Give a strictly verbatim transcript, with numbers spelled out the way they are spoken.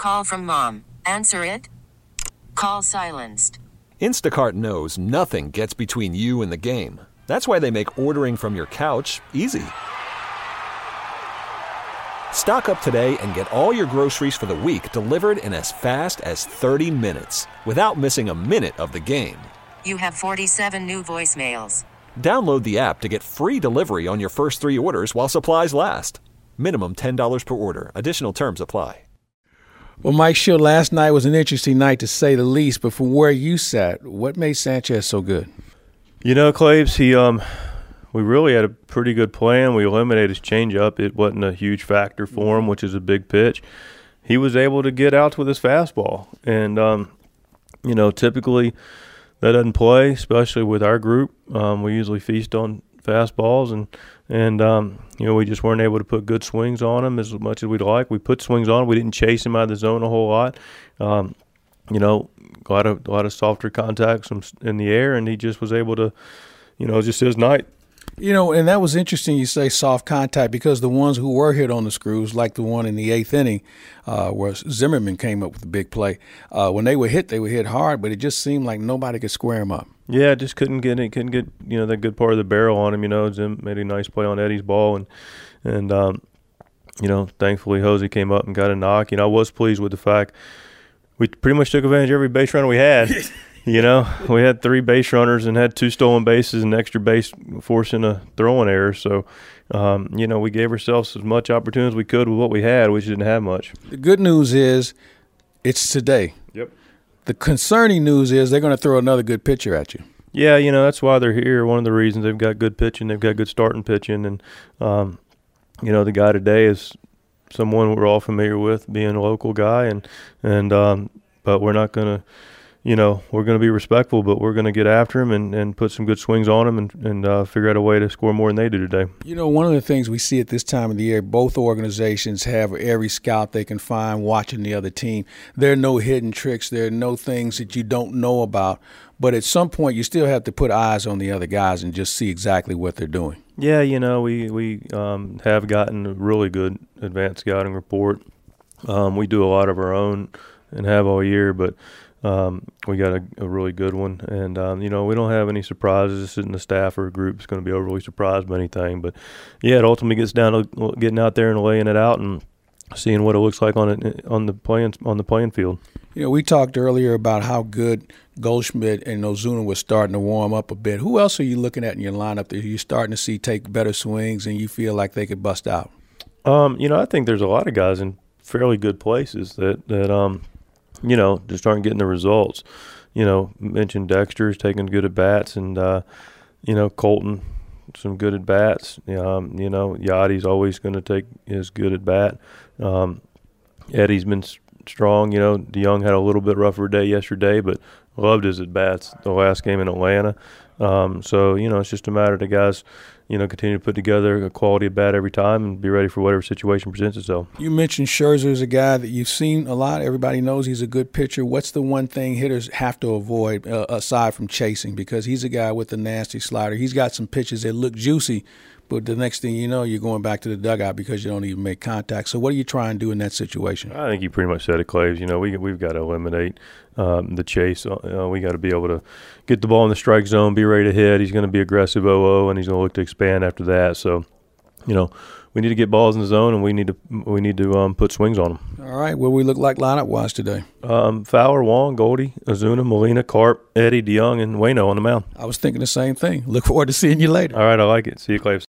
call from mom. Answer it. Call silenced. Instacart knows nothing gets between you and the game. That's why they make ordering from your couch easy. Stock up today and get all your groceries for the week delivered in as fast as thirty minutes without missing a minute of the game. You have forty-seven new voicemails. Download the app to get free delivery on your first three orders while supplies last. Minimum ten dollars per order. Additional terms apply. Well, Mike Shildt, last night was an interesting night to say the least, but from where you sat, what made Sanchez so good? You know, Claves, he um, we really had a pretty good plan. We eliminated his changeup. It wasn't a huge factor for him, which is a big pitch. He was able to get out with his fastball, and um, you know, typically that doesn't play, especially with our group. Um, we usually feast on fastballs, and and um, you know, we just weren't able to put good swings on him as much as we'd like. We put swings on him. We didn't chase him out of the zone a whole lot. Um, you know, a lot of a lot of softer contacts in the air, and he just was able to, you know, just his night. You know, and that was interesting you say soft contact, because the ones who were hit on the screws, like the one in the eighth inning uh, where Zimmerman came up with a big play, uh, when they were hit, they were hit hard, but it just seemed like nobody could square them up. Yeah, just couldn't get it, couldn't get, you know, that good part of the barrel on him. You know, Zim made a nice play on Eddie's ball, and, and um, you know, thankfully Jose came up and got a knock. You know, I was pleased with the fact we pretty much took advantage of every base runner we had. You know, we had three base runners and had two stolen bases and extra base forcing a throwing error. So, um, you know, we gave ourselves as much opportunity as we could with what we had. We just didn't have much. The good news is it's today. Yep. The concerning news is they're going to throw another good pitcher at you. Yeah, you know, that's why they're here. One of the reasons they've got good pitching, they've got good starting pitching. And, um, you know, the guy today is someone we're all familiar with, being a local guy. And, and um, but we're not going to – you know, we're going to be respectful, but we're going to get after him and, and put some good swings on him and, and uh, figure out a way to score more than they do today. You know, one of the things we see at this time of the year, both organizations have every scout they can find watching the other team. There are no hidden tricks. There are no things that you don't know about. But at some point, you still have to put eyes on the other guys and just see exactly what they're doing. Yeah, you know, we, we um, have gotten a really good advanced scouting report. Um, we do a lot of our own and have all year, but – Um, we got a, a really good one, and um, you know, we don't have any surprises. This isn't the staff or a group that's going to be overly surprised by anything. But yeah, it ultimately gets down to getting out there and laying it out and seeing what it looks like on it on the playing on the playing field. You know, we talked earlier about how good Goldschmidt and Ozuna were starting to warm up a bit. Who else are you looking at in your lineup that you're starting to see take better swings and you feel like they could bust out? Um, you know, I think there's a lot of guys in fairly good places that that um. you know, just aren't getting the results. You know, mentioned Dexter's taking good at bats, and uh, you know, Colton some good at bats. Um, you know, Yachty's always going to take his good at bat. Um, Eddie's been strong. You know, DeYoung had a little bit rougher day yesterday, but loved his at bats the last game in Atlanta. Um, so you know, it's just a matter of the guys, you know, continue to put together a quality at bat every time and be ready for whatever situation presents itself. You mentioned Scherzer is a guy that you've seen a lot. Everybody knows he's a good pitcher. What's the one thing hitters have to avoid uh, aside from chasing? Because he's a guy with a nasty slider. He's got some pitches that look juicy, but the next thing you know, you're going back to the dugout because you don't even make contact. So what do you try and do in that situation? I think you pretty much said it, Claves. You know, we, we've got to eliminate um, the chase. Uh, we got to be able to get the ball in the strike zone, be ready to hit. He's going to be aggressive oh oh, and he's going to look to expand after that. So, you know, we need to get balls in the zone, and we need to we need to um, put swings on them. All right. What do we look like lineup-wise today? Um, Fowler, Wong, Goldie, Ozuna, Molina, Carp, Eddie, DeYoung, and Waino on the mound. I was thinking the same thing. Look forward to seeing you later. All right. I like it. See you, Claves.